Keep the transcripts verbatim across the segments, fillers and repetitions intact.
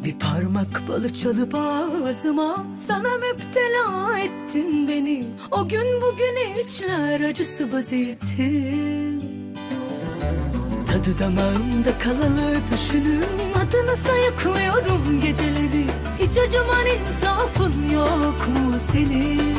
Bir parmak balı çalıp ağzıma, sana müptela ettin beni. O gün bugün içler acısı vaziyetin. Tadı damağımda kalalı öpüşünün, adını sayıklıyorum geceleri. Hiç acıman insafın yok mu senin?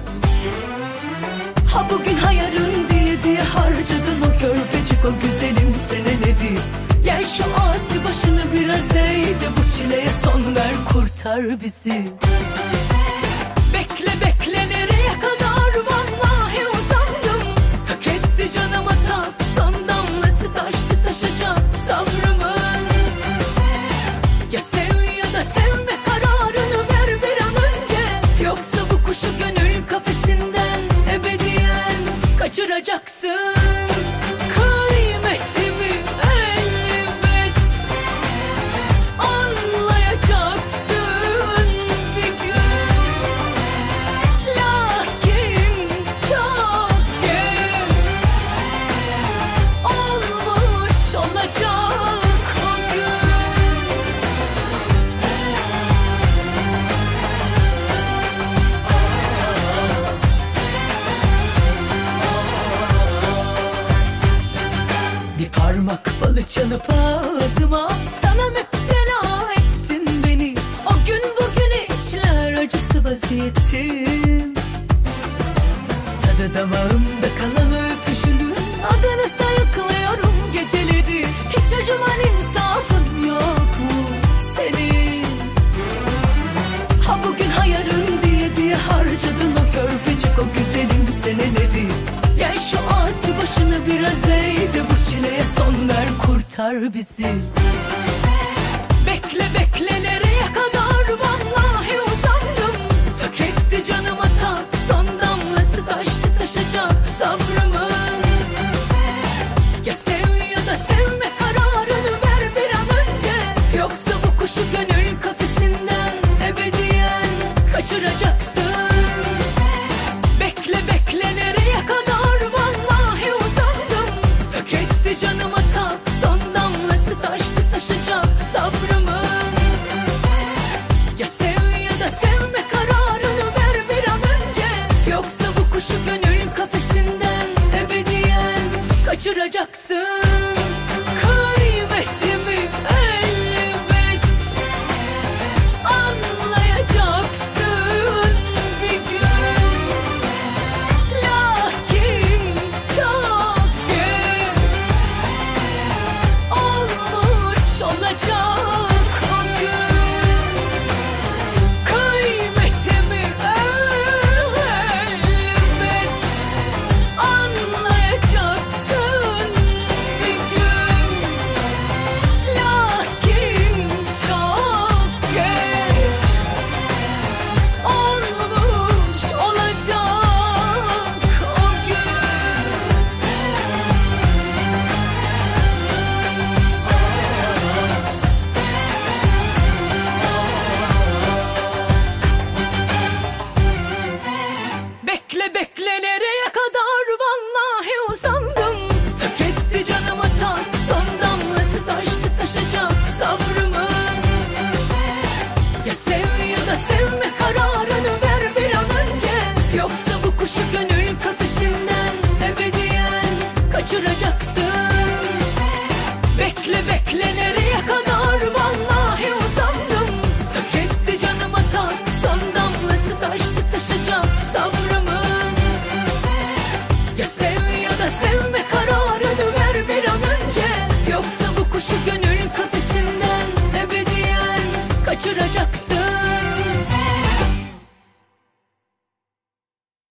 Ha bugün ha yarın diye diye harcadın o körpecik o güzelim seneleri. Gel şu asi başını biraz eğ de bu çileye son ver, kurtar bizi. Bekle bekle nereye kadar, vallahi uzandım. Tak etti canıma tak, son damlası taştı taşacak sabrımın. Ya sev ya da sevme, kararını ver bir an önce. Yoksa bu kuşu gönül kafesinden ebediyen kaçıracaksın. Kıymetimi elbet anlayacaksın bir gün. Lakin çok geç olmuş olacak o gün. Bir parmak balı çalıp ağzıma, sana müptela ettin beni. O gün bugün içler acısı vaziyetin. Tadı damağımda kalalı öpüşünün, adını sayıklıyorum geceleri. Hiç acıman insafın yok mu senin? Ha bugün ha yarın diye diye harcadın o körpecik o güzelim seneleri. Gel şu asi başını biraz eğ de bu çileye son ver, kurtar bizi. Bekle bekle nereye kadar, vallahi uzandım. Tak etti canıma tak, son damlası taştı taşacak sabrımın. Ya sev ya da sevme, kararını ver bir an önce. Yoksa bu kuşu gönül kafesinden ebediyen kaçıracaksın. Bekle bekle nereye kadar, vallahi uzandım. Tak etti canıma tak, son damlası taştı taşacak sabrımın. Ya sev ya da sevme, kararını ver bir an önce. Yoksa bu kuşu gönül kafesinden ebediyen kaçıracaksın. Kıymetimi elbet anlayacaksın bir gün. Lakin çok geç olmuş olacak o gün. Kıymetimi elbet anlayacaksın bir gün. Lakin çok geç olmuş olacak o gün. Bekle bekle nereye kadar, vallahi uzandım. Tak etti canıma tak, son damlası taştı taşacak sabrımın. Ya sev ya da sevme, kararını ver bir an önce. Yoksa bu kuşu gönül kafesinden ebediyen kaçıracaksın. Bekle bekle nereye kadar, vallahi uzandım. Tak etti canıma tak, son damlası taştı taşacak sabrımın. Ya sev ya da sevme, kararını ver bir an önce. Yoksa bu kuşu gönül kafesinden ebediyen kaçıracaksın.